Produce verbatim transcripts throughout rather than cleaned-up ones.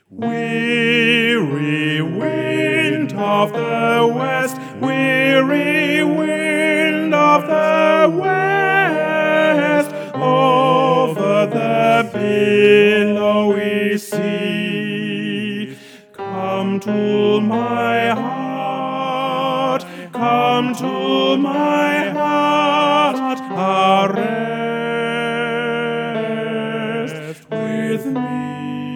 Weary wind of the west, weary wind of the west, over the billowy sea, come to my heart, come to my heart, a rest with me.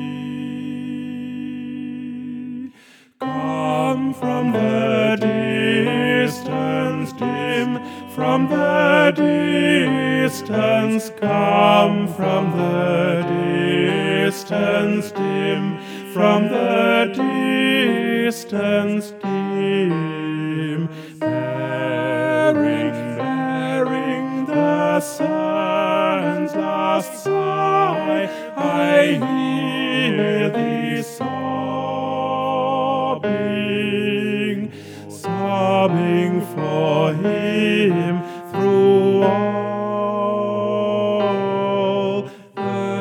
Come from the distance dim, from the distance, come from the distance dim, from the distance dim, bearing, bearing the sun's last sigh, I hear thee sobbing, sobbing for him through all the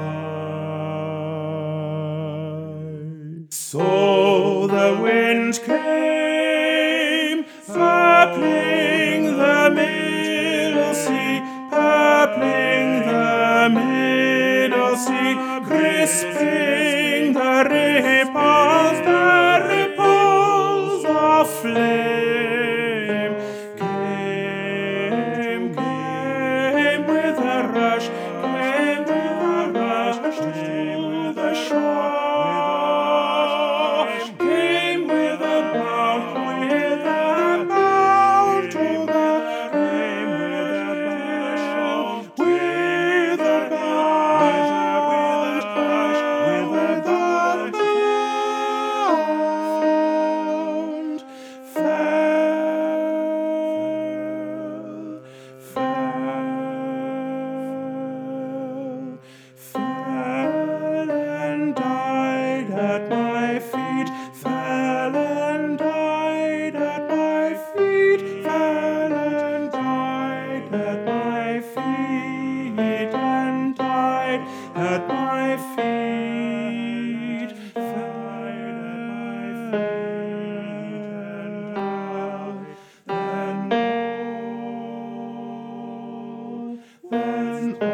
sky. So the wind came, purpling the middle sea, purpling the middle sea, crisping the ripples, the ripples of flame. Came, came with a rush, came with a rush to the shore. Came with a bound, with a bound to the, came with a bound, with a bound, with a bound, fell, fell, fell and died at my feet, fell and died at my feet, fell and died at my feet, and died at my feet, fell at my feet, and died. Then all, then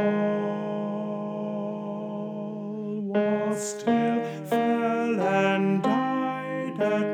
all was still, fell and died at